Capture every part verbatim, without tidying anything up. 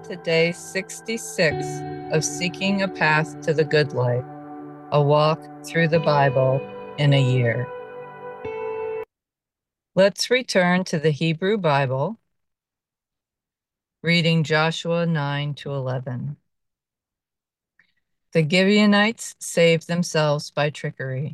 to day sixty-six of Seeking a Path to the Good Life, a walk through the Bible in a year. Let's return to the Hebrew Bible, reading Joshua nine to eleven. The Gibeonites saved themselves by trickery.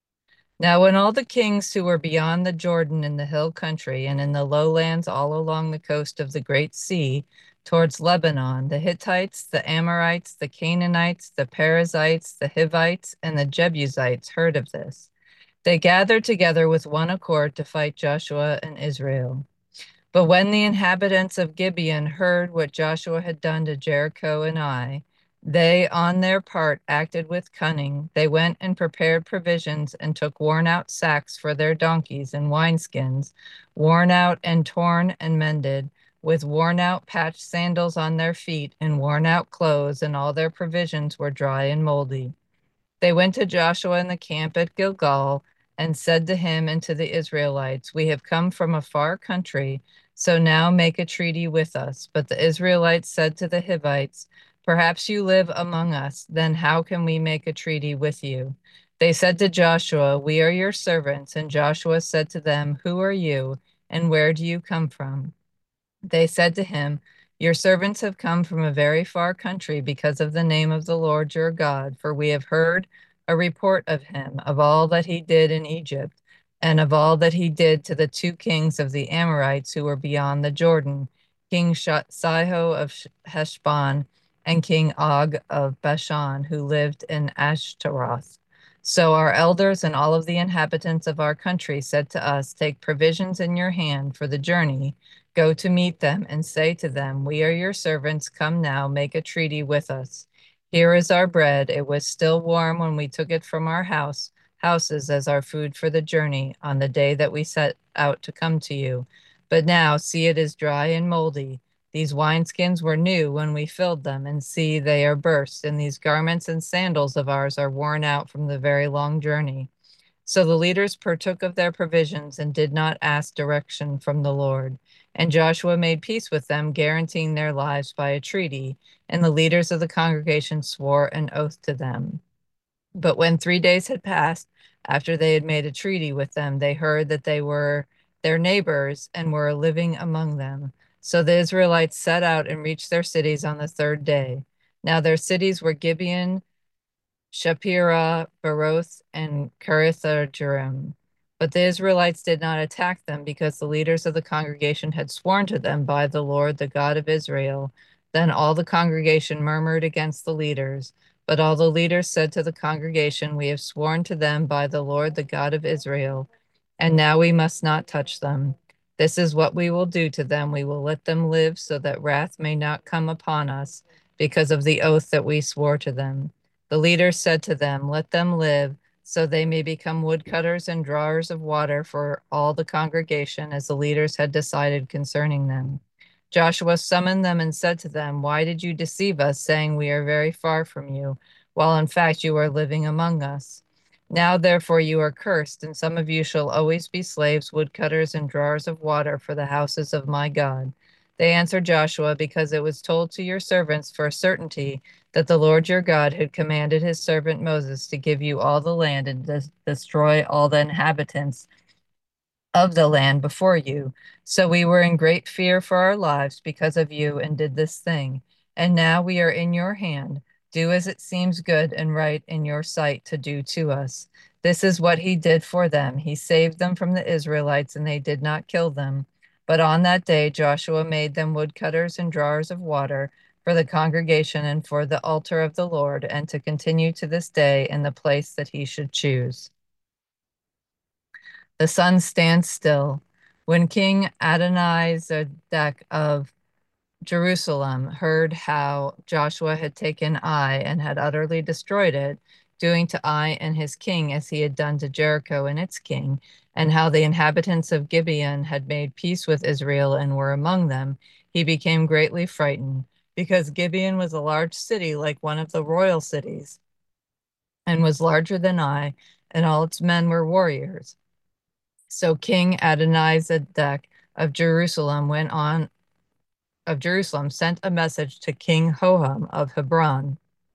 Now, when all the kings who were beyond the Jordan in the hill country and in the lowlands all along the coast of the Great Sea towards Lebanon, the Hittites, the Amorites, the Canaanites, the Perizzites, the Hivites, and the Jebusites heard of this, they gathered together with one accord to fight Joshua and Israel. But when the inhabitants of Gibeon heard what Joshua had done to Jericho and Ai, they on their part acted with cunning. They went and prepared provisions and took worn out sacks for their donkeys and wineskins, worn out and torn and mended, with worn out patched sandals on their feet and worn out clothes, and all their provisions were dry and moldy. They went to Joshua in the camp at Gilgal and said to him and to the Israelites, "We have come from a far country, so now make a treaty with us." But the Israelites said to the Hivites, "Perhaps you live among us, then how can we make a treaty with you?" They said to Joshua, "We are your servants." And Joshua said to them, "Who are you, and where do you come from?" They said to him, "Your servants have come from a very far country because of the name of the Lord your God, for we have heard a report of him, of all that he did in Egypt, and of all that he did to the two kings of the Amorites who were beyond the Jordan, King Sihon of Heshbon and King Og of Bashan, who lived in Ashtaroth. So our elders and all of the inhabitants of our country said to us, 'Take provisions in your hand for the journey. Go to meet them and say to them, We are your servants. Come now, make a treaty with us. Here is our bread. It was still warm when we took it from our house, houses as our food for the journey on the day that we set out to come to you. But now, see, it is dry and moldy. These wineskins were new when we filled them, and see, they are burst, and these garments and sandals of ours are worn out from the very long journey.' So the leaders partook of their provisions and did not ask direction from the Lord. And Joshua made peace with them, guaranteeing their lives by a treaty, and the leaders of the congregation swore an oath to them. But when three days had passed, after they had made a treaty with them, they heard that they were their neighbors and were living among them. So the Israelites set out and reached their cities on the third day. Now their cities were Gibeon, Shapira, Baroth, and Kiriath-jearim. But the Israelites did not attack them because the leaders of the congregation had sworn to them by the Lord, the God of Israel. Then all the congregation murmured against the leaders. But all the leaders said to the congregation, "We have sworn to them by the Lord, the God of Israel, and now we must not touch them. This is what we will do to them. We will let them live so that wrath may not come upon us because of the oath that we swore to them." The leaders said to them, "Let them live, so they may become woodcutters and drawers of water for all the congregation, as the leaders had decided concerning them." Joshua summoned them and said to them, "Why did you deceive us, saying we are very far from you, while in fact you are living among us? Now therefore you are cursed, and some of you shall always be slaves, woodcutters, and drawers of water for the houses of my God." They answered Joshua, "Because it was told to your servants for a certainty that the Lord your God had commanded his servant Moses to give you all the land and des destroy all the inhabitants of the land before you. So we were in great fear for our lives because of you and did this thing. And now we are in your hand. Do as it seems good and right in your sight to do to us." This is what he did for them. He saved them from the Israelites, and they did not kill them. But on that day, Joshua made them woodcutters and drawers of water for the congregation and for the altar of the Lord, and to continue to this day in the place that he should choose. The sun stands still. When King Adoni-Zedek of Jerusalem heard how Joshua had taken Ai and had utterly destroyed it, doing to Ai and his king as he had done to Jericho and its king, and how the inhabitants of Gibeon had made peace with Israel and were among them, he became greatly frightened, because Gibeon was a large city like one of the royal cities, and was larger than Ai, and all its men were warriors. So King Adoni-Zedek of Jerusalem went on of Jerusalem sent a message to King Hoham of Hebron,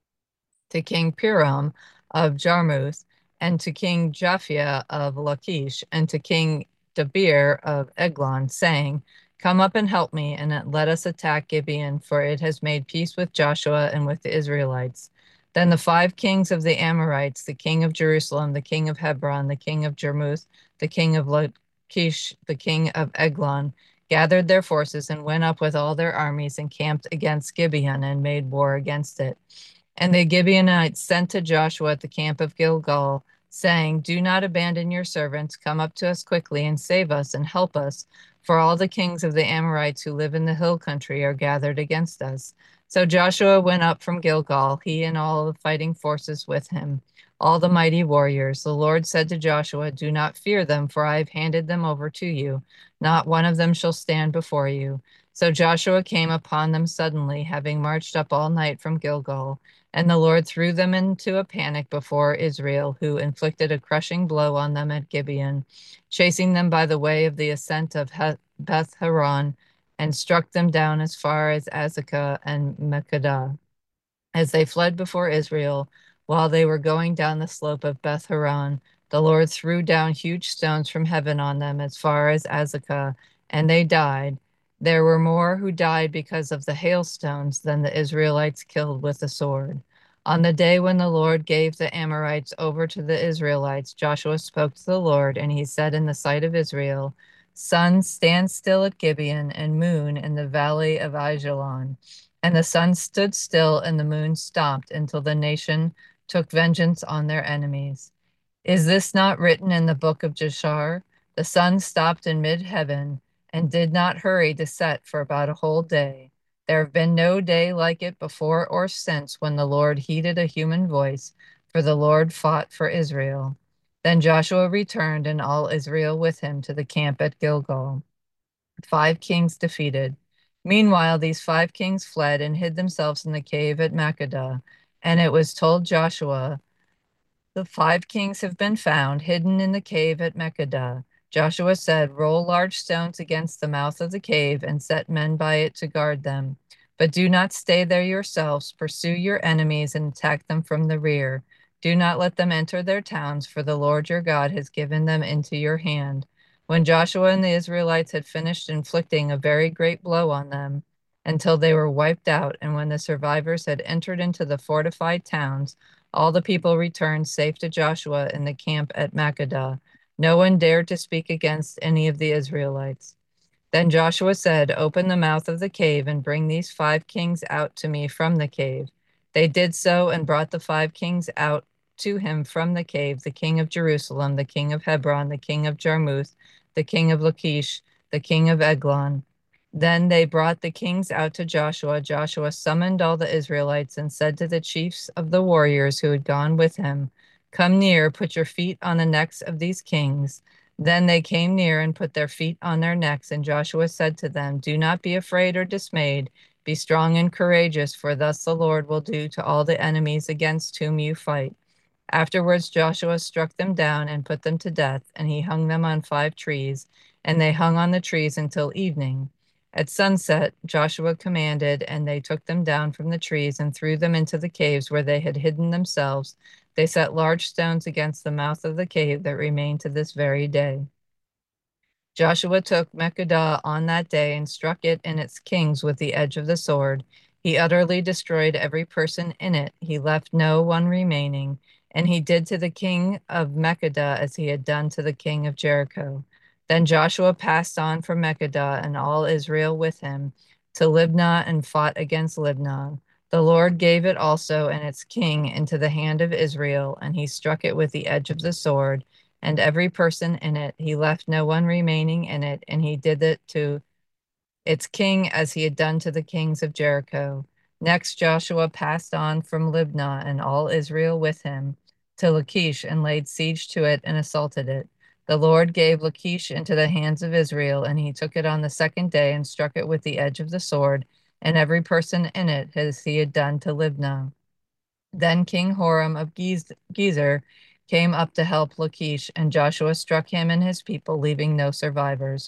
to King Piram of Jarmuth, and to King Japhia of Lachish, and to King Debir of Eglon, saying, Come up and help me, and let us attack Gibeon, for it has made peace with Joshua and with the Israelites. Then the five kings of the Amorites, the king of Jerusalem, the king of Hebron, the king of Jarmuth, the king of Lachish, the king of Eglon, gathered their forces and went up with all their armies and camped against Gibeon and made war against it. And the Gibeonites sent to Joshua at the camp of Gilgal, saying, Do not abandon your servants. Come up to us quickly and save us and help us, for all the kings of the Amorites who live in the hill country are gathered against us. So Joshua went up from Gilgal, he and all the fighting forces with him, all the mighty warriors. The Lord said to Joshua, Do not fear them, for I have handed them over to you. Not one of them shall stand before you. So Joshua came upon them suddenly, having marched up all night from Gilgal. And the Lord threw them into a panic before Israel, who inflicted a crushing blow on them at Gibeon, chasing them by the way of the ascent of Beth Horon, and struck them down as far as Azekah and Makkedah. As they fled before Israel, while they were going down the slope of Beth Horon, the Lord threw down huge stones from heaven on them as far as Azekah, and they died. There were more who died because of the hailstones than the Israelites killed with the sword. On the day when the Lord gave the Amorites over to the Israelites, Joshua spoke to the Lord, and he said in the sight of Israel, Sun, stand still at Gibeon, and moon in the valley of Ajalon. And the sun stood still and the moon stopped until the nation took vengeance on their enemies. Is this not written in the book of Jashar? The sun stopped in mid-heaven and did not hurry to set for about a whole day. There have been no day like it before or since when the Lord heeded a human voice, for the Lord fought for Israel. Then Joshua returned and all Israel with him to the camp at Gilgal. Five kings defeated. Meanwhile, these five kings fled and hid themselves in the cave at Makkedah. And it was told Joshua, The five kings have been found hidden in the cave at Makkedah. Joshua said, Roll large stones against the mouth of the cave and set men by it to guard them. But do not stay there yourselves. Pursue your enemies and attack them from the rear. Do not let them enter their towns, for the Lord your God has given them into your hand. When Joshua and the Israelites had finished inflicting a very great blow on them, until they were wiped out, and when the survivors had entered into the fortified towns, all the people returned safe to Joshua in the camp at Makkedah. No one dared to speak against any of the Israelites. Then Joshua said, Open the mouth of the cave and bring these five kings out to me from the cave. They did so and brought the five kings out to him from the cave, the king of Jerusalem, the king of Hebron, the king of Jarmuth, the king of Lachish, the king of Eglon. Then they brought the kings out to Joshua. Joshua summoned all the Israelites and said to the chiefs of the warriors who had gone with him, Come near, put your feet on the necks of these kings. Then they came near and put their feet on their necks, and Joshua said to them, Do not be afraid or dismayed. Be strong and courageous, for thus the Lord will do to all the enemies against whom you fight. Afterwards, Joshua struck them down and put them to death, and he hung them on five trees, and they hung on the trees until evening. At sunset, Joshua commanded, and they took them down from the trees and threw them into the caves where they had hidden themselves. They set large stones against the mouth of the cave that remain to this very day. Joshua took Makkedah on that day and struck it and its kings with the edge of the sword. He utterly destroyed every person in it. He left no one remaining. And he did to the king of Makkedah as he had done to the king of Jericho. Then Joshua passed on from Makkedah and all Israel with him to Libnah and fought against Libnah. The Lord gave it also and its king into the hand of Israel, and he struck it with the edge of the sword and every person in it. He left no one remaining in it, and he did it to its king as he had done to the kings of Jericho. Next, Joshua passed on from Libnah and all Israel with him to Lachish and laid siege to it and assaulted it. The Lord gave Lachish into the hands of Israel, and he took it on the second day and struck it with the edge of the sword, and every person in it as he had done to Libnah. Then King Horam of Gezer came up to help Lachish, and Joshua struck him and his people, leaving no survivors.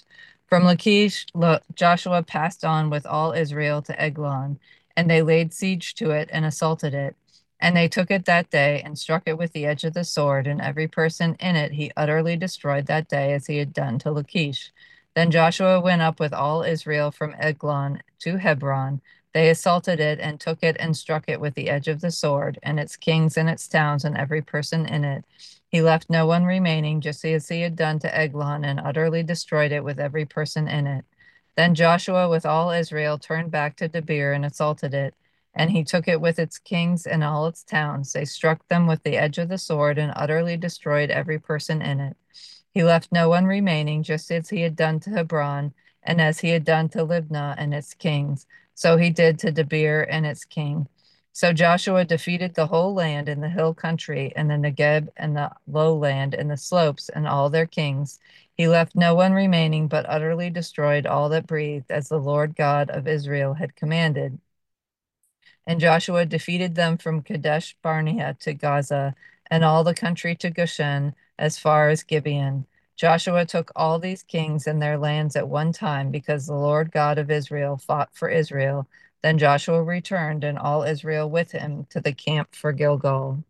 From Lachish, Lo- Joshua passed on with all Israel to Eglon, and they laid siege to it and assaulted it. And they took it that day and struck it with the edge of the sword, and every person in it he utterly destroyed that day as he had done to Lachish. Then Joshua went up with all Israel from Eglon to Hebron. They assaulted it and took it and struck it with the edge of the sword, and its kings and its towns and every person in it. He left no one remaining, just as he had done to Eglon, and utterly destroyed it with every person in it. Then Joshua with all Israel turned back to Debir and assaulted it, and he took it with its kings and all its towns. They struck them with the edge of the sword and utterly destroyed every person in it. He left no one remaining, just as he had done to Hebron, and as he had done to Libnah and its kings. So he did to Debir and its king. So Joshua defeated the whole land in the hill country and the Negeb and the lowland and the slopes and all their kings. He left no one remaining, but utterly destroyed all that breathed, as the Lord God of Israel had commanded. And Joshua defeated them from Kadesh Barnea to Gaza, and all the country to Goshen, as far as Gibeon. Joshua took all these kings and their lands at one time, because the Lord God of Israel fought for Israel. Then Joshua returned, and all Israel with him, to the camp for Gilgal.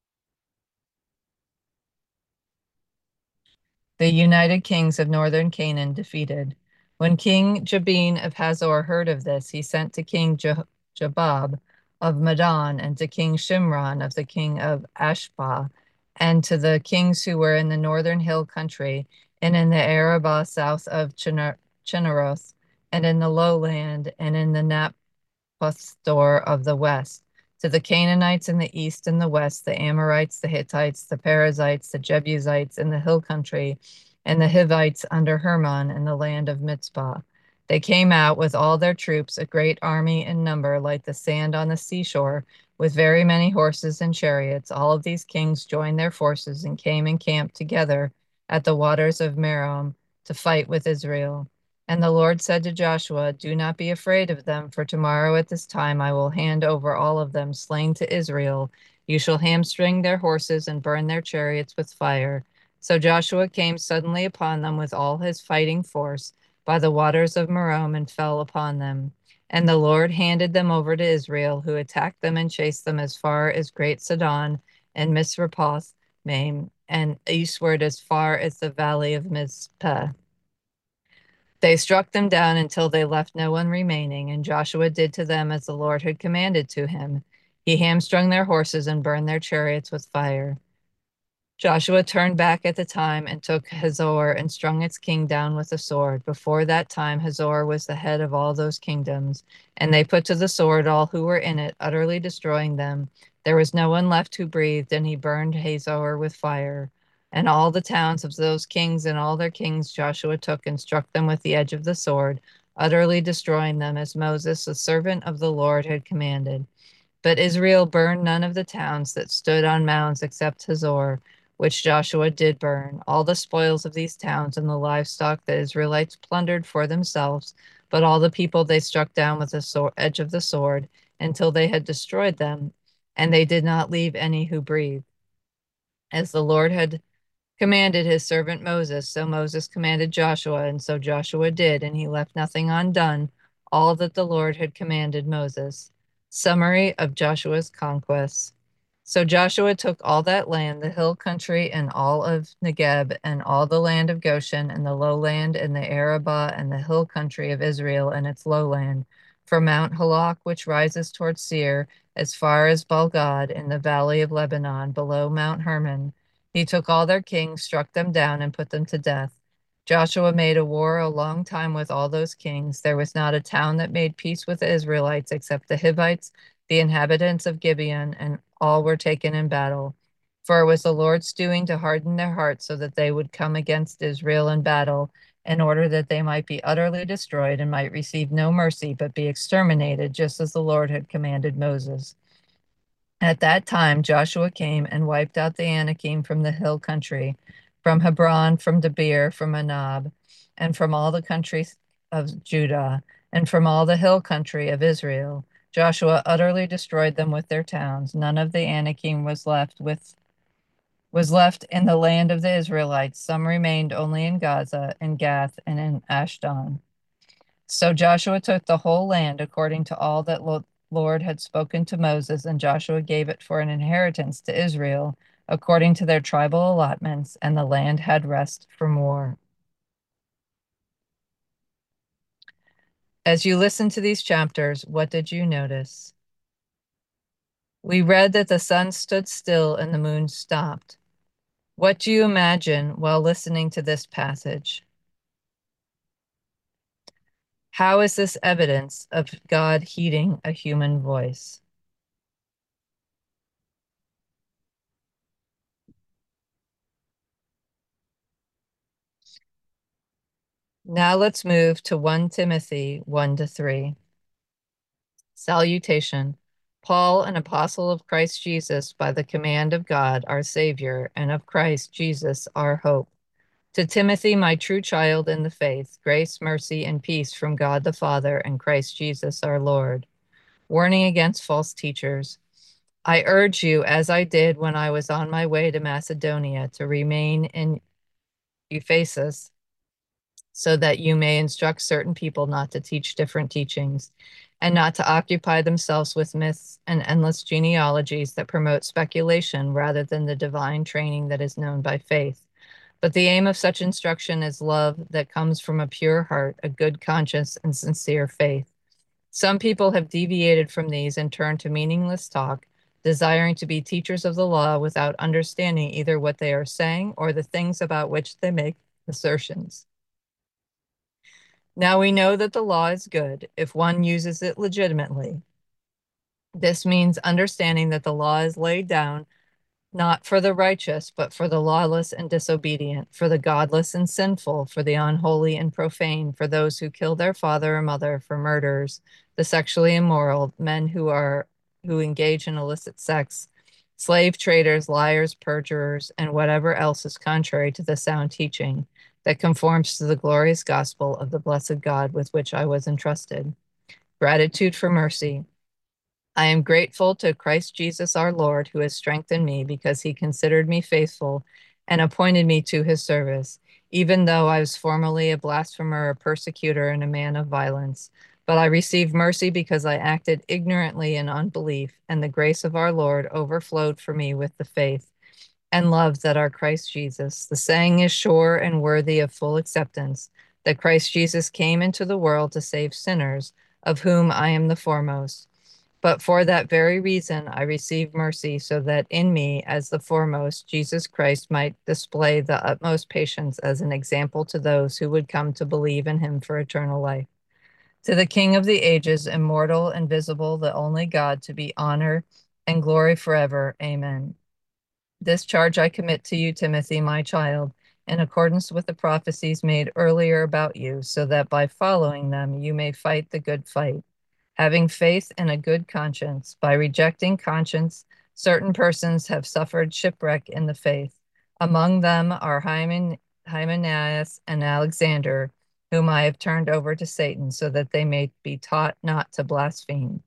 The united kings of northern Canaan defeated. When King Jabin of Hazor heard of this, he sent to King Je- Jabab of Madon and to King Shimron of the king of Ashbah and to the kings who were in the northern hill country and in the Arabah south of Chinner- Chinneroth and in the lowland and in the Pastor of the west, to the Canaanites in the east and the west, the Amorites, the Hittites, the Perizzites, the Jebusites in the hill country, and the Hivites under Hermon in the land of Mitzpah. They came out with all their troops, a great army in number, like the sand on the seashore, with very many horses and chariots. All of these kings joined their forces and came and camped together at the waters of Merom to fight with Israel. And the Lord said to Joshua, do not be afraid of them, for tomorrow at this time I will hand over all of them slain to Israel. You shall hamstring their horses and burn their chariots with fire. So Joshua came suddenly upon them with all his fighting force by the waters of Merom and fell upon them. And the Lord handed them over to Israel, who attacked them and chased them as far as Great Sidon and Misrephoth Maim, and eastward as far as the valley of Mizpeh. They struck them down until they left no one remaining, and Joshua did to them as the Lord had commanded to him. He hamstrung their horses and burned their chariots with fire. Joshua turned back at the time and took Hazor and strung its king down with a sword. Before that time, Hazor was the head of all those kingdoms, and they put to the sword all who were in it, utterly destroying them. There was no one left who breathed, and he burned Hazor with fire. And all the towns of those kings and all their kings Joshua took and struck them with the edge of the sword, utterly destroying them, as Moses, the servant of the Lord, had commanded. But Israel burned none of the towns that stood on mounds except Hazor, which Joshua did burn, all the spoils of these towns and the livestock the Israelites plundered for themselves, but all the people they struck down with the sword, edge of the sword until they had destroyed them, and they did not leave any who breathed. As the Lord had commanded his servant Moses, so Moses commanded Joshua, and so Joshua did, and he left nothing undone, all that the Lord had commanded Moses. Summary of Joshua's conquests. So Joshua took all that land, the hill country, and all of Negeb, and all the land of Goshen, and the lowland, and the Arabah, and the hill country of Israel, and its lowland, from Mount Halak, which rises toward Seir, as far as Balgad, in the valley of Lebanon, below Mount Hermon. He took all their kings, struck them down, and put them to death. Joshua made a war a long time with all those kings. There was not a town that made peace with the Israelites except the Hivites, the inhabitants of Gibeon, and all were taken in battle. For it was the Lord's doing to harden their hearts so that they would come against Israel in battle, in order that they might be utterly destroyed and might receive no mercy, but be exterminated, just as the Lord had commanded Moses. At that time, Joshua came and wiped out the Anakim from the hill country, from Hebron, from Debir, from Anab, and from all the countries of Judah, and from all the hill country of Israel. Joshua utterly destroyed them with their towns. None of the Anakim was left with was left in the land of the Israelites. Some remained only in Gaza, in Gath, and in Ashdod. So Joshua took the whole land according to all that Lo- Lord had spoken to Moses, and Joshua gave it for an inheritance to Israel according to their tribal allotments, and the land had rest from war. As you listen to these chapters, what did you notice? We read that the sun stood still and the moon stopped. What do you imagine while listening to this passage? How is this evidence of God heeding a human voice? Now let's move to First Timothy one to three. Salutation. Paul, an apostle of Christ Jesus, by the command of God, our Savior, and of Christ Jesus, our hope. To Timothy, my true child in the faith, grace, mercy, and peace from God the Father and Christ Jesus our Lord. Warning against false teachers. I urge you, as I did when I was on my way to Macedonia, to remain in Ephesus, so that you may instruct certain people not to teach different teachings, and not to occupy themselves with myths and endless genealogies that promote speculation rather than the divine training that is known by faith. But the aim of such instruction is love that comes from a pure heart, a good conscience, and sincere faith. Some people have deviated from these and turned to meaningless talk, desiring to be teachers of the law without understanding either what they are saying or the things about which they make assertions. Now we know that the law is good if one uses it legitimately. This means understanding that the law is laid down not for the righteous, but for the lawless and disobedient, for the godless and sinful, for the unholy and profane, for those who kill their father or mother, for murderers, the sexually immoral, men who are who engage in illicit sex, slave traders, liars, perjurers, and whatever else is contrary to the sound teaching that conforms to the glorious gospel of the blessed God with which I was entrusted. Gratitude for mercy. I am grateful to Christ Jesus our Lord, who has strengthened me because he considered me faithful and appointed me to his service, even though I was formerly a blasphemer, a persecutor, and a man of violence. But I received mercy because I acted ignorantly in unbelief, and the grace of our Lord overflowed for me with the faith and love that are Christ Jesus. The saying is sure and worthy of full acceptance that Christ Jesus came into the world to save sinners, of whom I am the foremost. But for that very reason, I received mercy, so that in me, as the foremost, Jesus Christ might display the utmost patience as an example to those who would come to believe in him for eternal life. To the King of the ages, immortal, invisible, the only God, to be honor and glory forever. Amen. This charge I commit to you, Timothy, my child, in accordance with the prophecies made earlier about you, so that by following them you may fight the good fight, having faith and a good conscience. By rejecting conscience, certain persons have suffered shipwreck in the faith. Among them are Hymen, Hymenaeus and Alexander, whom I have turned over to Satan, so that they may be taught not to blaspheme.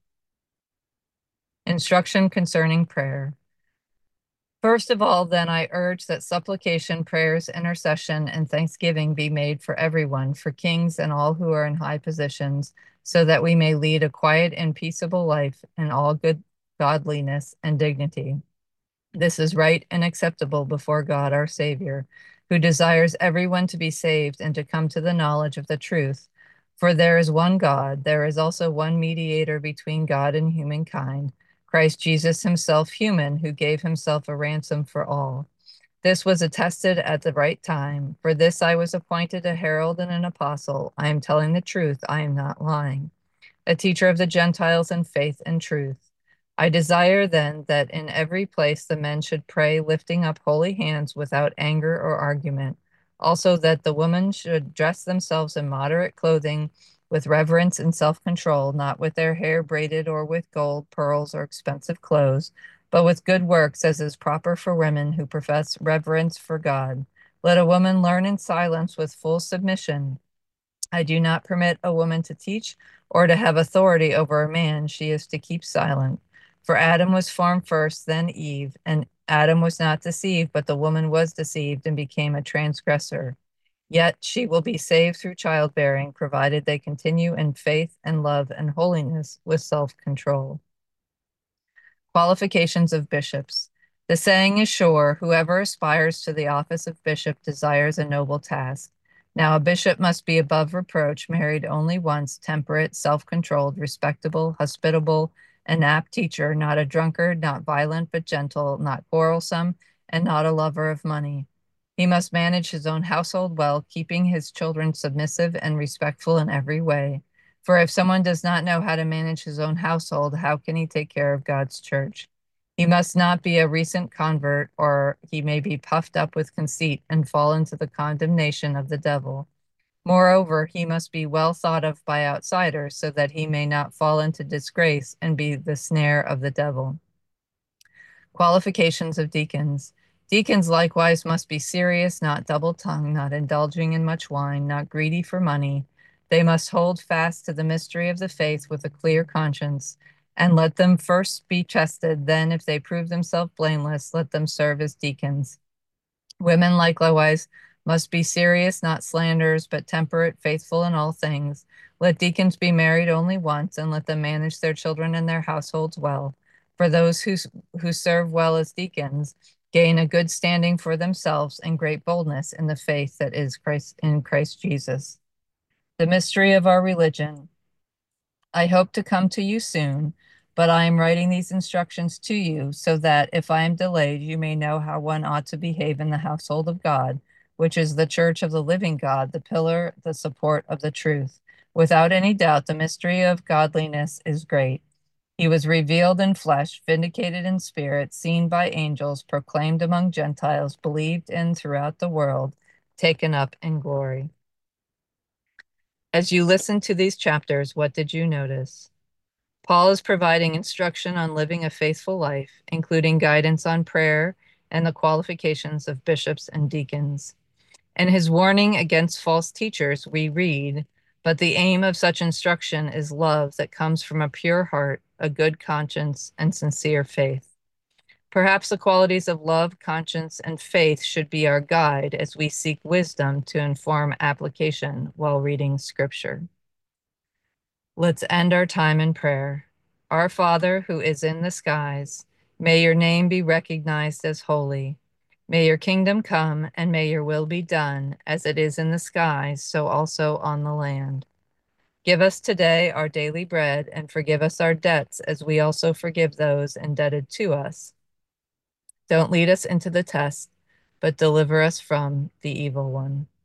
Instruction concerning prayer. First of all, then, I urge that supplication, prayers, intercession, and thanksgiving be made for everyone, for kings and all who are in high positions, so that we may lead a quiet and peaceable life in all good godliness and dignity. This is right and acceptable before God our Savior, who desires everyone to be saved and to come to the knowledge of the truth. For there is one God, there is also one mediator between God and humankind, Christ Jesus himself human, who gave himself a ransom for all. This was attested at the right time. For this I was appointed a herald and an apostle. I am telling the truth, I am not lying. A teacher of the Gentiles in faith and truth. I desire then that in every place the men should pray, lifting up holy hands without anger or argument. Also that the women should dress themselves in moderate clothing, with reverence and self-control, not with their hair braided or with gold, pearls, or expensive clothes, but with good works, as is proper for women who profess reverence for God. Let a woman learn in silence with full submission. I do not permit a woman to teach or to have authority over a man. She is to keep silent. For Adam was formed first, then Eve, and Adam was not deceived, but the woman was deceived and became a transgressor. Yet she will be saved through childbearing, provided they continue in faith and love and holiness with self-control. Qualifications of bishops. The saying is sure, whoever aspires to the office of bishop desires a noble task. Now a bishop must be above reproach, married only once, temperate, self-controlled, respectable, hospitable, an apt teacher, not a drunkard, not violent but gentle, not quarrelsome, and not a lover of money. He must manage his own household well, keeping his children submissive and respectful in every way. For if someone does not know how to manage his own household, how can he take care of God's church? He must not be a recent convert, or he may be puffed up with conceit and fall into the condemnation of the devil. Moreover, he must be well thought of by outsiders, so that he may not fall into disgrace and be the snare of the devil. Qualifications of deacons. Deacons likewise must be serious, not double-tongued, not indulging in much wine, not greedy for money. They must hold fast to the mystery of the faith with a clear conscience, and let them first be tested. Then, if they prove themselves blameless, let them serve as deacons. Women likewise must be serious, not slanderers, but temperate, faithful in all things. Let deacons be married only once, and let them manage their children and their households well. For those who, who serve well as deacons gain a good standing for themselves and great boldness in the faith that is Christ in Christ Jesus. The mystery of our religion. I hope to come to you soon, but I am writing these instructions to you so that if I am delayed, you may know how one ought to behave in the household of God, which is the church of the living God, the pillar, the support of the truth. Without any doubt, the mystery of godliness is great. He was revealed in flesh, vindicated in spirit, seen by angels, proclaimed among Gentiles, believed in throughout the world, taken up in glory. As you listened to these chapters, what did you notice? Paul is providing instruction on living a faithful life, including guidance on prayer and the qualifications of bishops and deacons. In his warning against false teachers, we read, "But the aim of such instruction is love that comes from a pure heart, a good conscience, and sincere faith." Perhaps the qualities of love, conscience, and faith should be our guide as we seek wisdom to inform application while reading Scripture. Let's end our time in prayer. Our Father, who is in the skies, may your name be recognized as holy. May your kingdom come, and may your will be done, as it is in the skies, so also on the land. Give us today our daily bread, and forgive us our debts, as we also forgive those indebted to us. Don't lead us into the test, but deliver us from the evil one.